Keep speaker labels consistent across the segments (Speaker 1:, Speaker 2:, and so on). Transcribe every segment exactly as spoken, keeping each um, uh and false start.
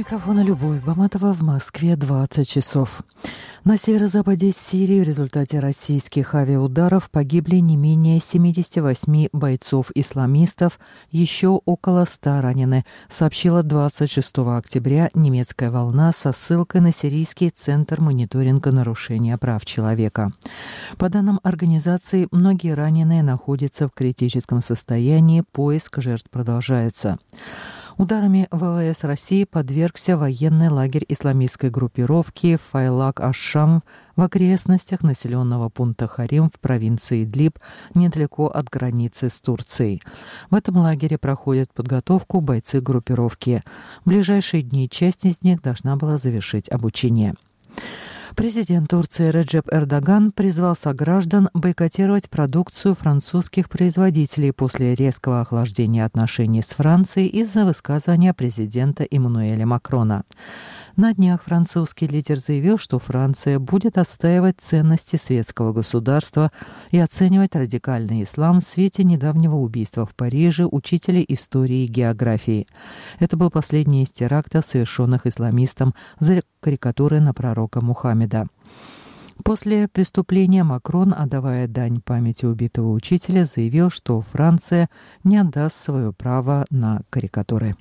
Speaker 1: микрофона Любовь Баматова, в Москве двадцать часов. На северо-западе Сирии в результате российских авиаударов погибли не менее семьдесят восемь бойцов-исламистов, еще около ста ранены, сообщила двадцать шестого октября немецкая «Волна» со ссылкой на Сирийский центр мониторинга нарушения прав человека. По данным организации, многие раненые находятся в критическом состоянии, поиск жертв продолжается. Ударами ВВС России подвергся военный лагерь исламистской группировки Файлак-аш-Шам в окрестностях населенного пункта Харим в провинции Идлиб, недалеко от границы с Турцией. В этом лагере проходят подготовку бойцы группировки. В ближайшие дни часть из них должна была завершить обучение. Президент Турции Реджеп Эрдоган призвал сограждан бойкотировать продукцию французских производителей после резкого охлаждения отношений с Францией из-за высказывания президента Эммануэля Макрона. На днях французский лидер заявил, что Франция будет отстаивать ценности светского государства и оценивать радикальный ислам в свете недавнего убийства в Париже учителя истории и географии. Это был последний из терактов, совершенных исламистом за карикатуры на пророка Мухаммеда. После преступления Макрон, отдавая дань памяти убитого учителя, заявил, что Франция не отдаст свое право на карикатуры.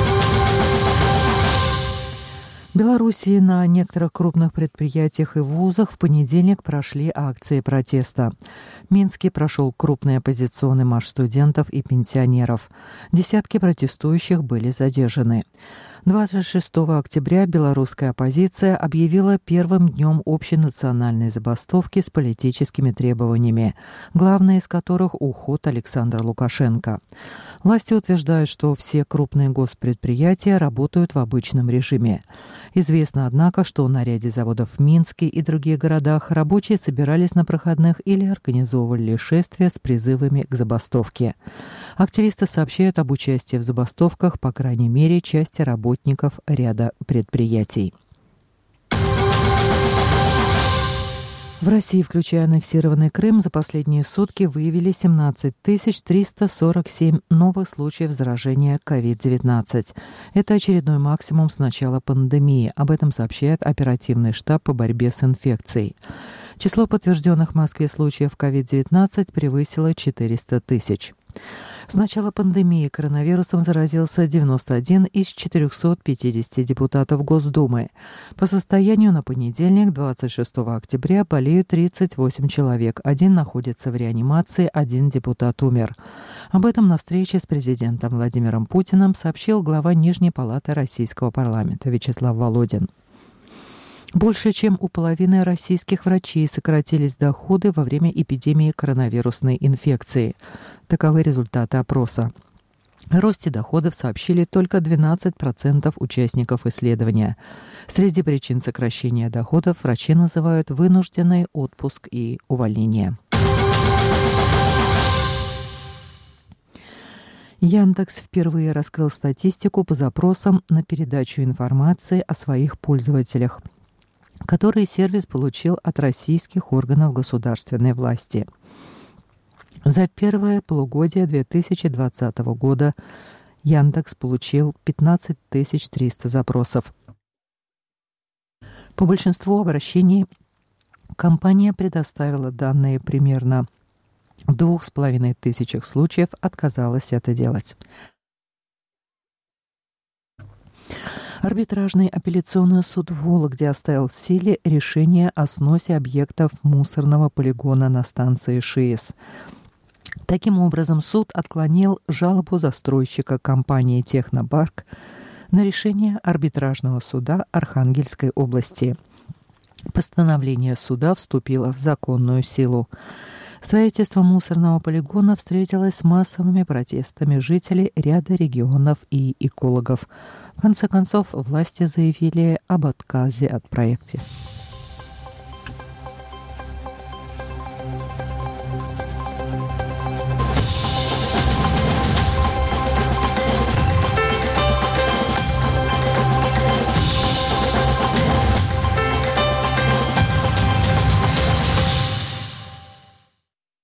Speaker 1: В Белоруссии на некоторых крупных предприятиях и вузах в понедельник прошли акции протеста. В Минске прошел крупный оппозиционный марш студентов и пенсионеров. Десятки протестующих были задержаны. двадцать шестого октября белорусская оппозиция объявила первым днем общенациональной забастовки с политическими требованиями, главное из которых – уход Александра Лукашенко. Власти утверждают, что все крупные госпредприятия работают в обычном режиме. Известно, однако, что на ряде заводов в Минске и других городах рабочие собирались на проходных или организовывали шествия с призывами к забастовке. Активисты сообщают об участии в забастовках, по крайней мере, части работников ряда предприятий. В России, включая аннексированный Крым, за последние сутки выявили семнадцать тысяч триста сорок семь новых случаев заражения ковид девятнадцать. Это очередной максимум с начала пандемии. Об этом сообщает оперативный штаб по борьбе с инфекцией. Число подтвержденных в Москве случаев ковид девятнадцать превысило четыреста тысяч. С начала пандемии коронавирусом заразился девяносто один из четырехсот пятидесяти депутатов Госдумы. По состоянию на понедельник, двадцать шестого октября, болеют тридцать восемь человек. Один находится в реанимации, один депутат умер. Об этом на встрече с президентом Владимиром Путиным сообщил глава Нижней палаты Российского парламента Вячеслав Володин. Больше чем у половины российских врачей сократились доходы во время эпидемии коронавирусной инфекции. Таковы результаты опроса. О росте доходов сообщили только двенадцать процентов участников исследования. Среди причин сокращения доходов врачи называют вынужденный отпуск и увольнение. Яндекс впервые раскрыл статистику по запросам на передачу информации о своих пользователях, который сервис получил от российских органов государственной власти. За первое полугодие две тысячи двадцатого года Яндекс получил пятнадцать тысяч триста запросов. По большинству обращений компания предоставила данные примерно в двух с половиной тысячах случаев отказалась это делать. Арбитражный апелляционный суд в Вологде оставил в силе решение о сносе объектов мусорного полигона на станции ШИЭС. Таким образом, суд отклонил жалобу застройщика компании «Технопарк» на решение арбитражного суда Архангельской области. Постановление суда вступило в законную силу. Строительство мусорного полигона встретилось с массовыми протестами жителей ряда регионов и экологов. В конце концов, власти заявили об отказе от проекта.